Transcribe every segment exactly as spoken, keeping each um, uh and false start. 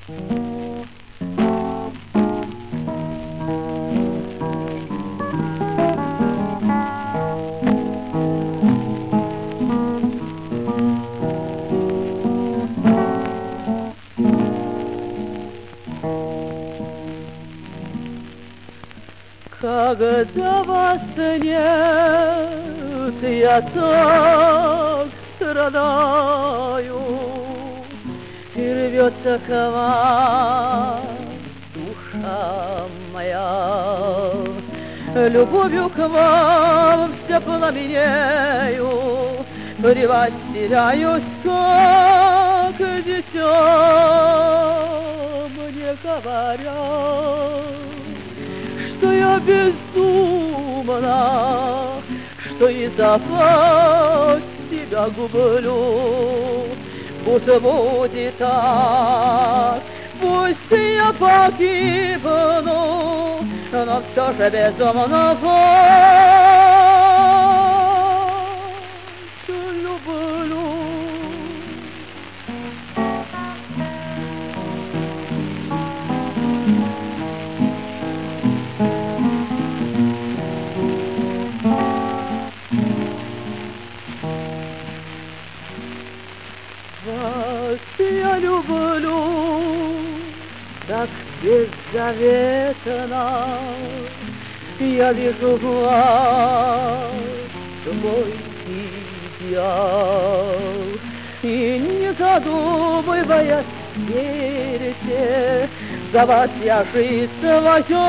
Когда вас нет, я так страдаю, и рвется к вам душа моя. Любовью к вам все пламенею, при вас теряюсь, как дитя. Мне говорят, что я безумна, что из-за вас тебя гублю. Пусть будет так, пусть я погибну, но все же безумно вас люблю. Вас я люблю так беззаветно, я вижу в вас свой идеал, и не задумываясь верите, за вас я жизнь свою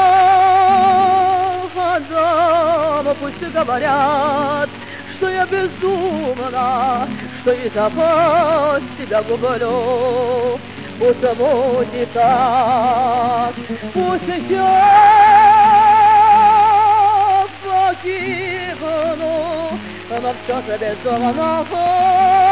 отдам. Пусть говорят, что я безумна, что из-за вас тебя гублю. Пусть будет так, пусть я погибну, но все же безумно.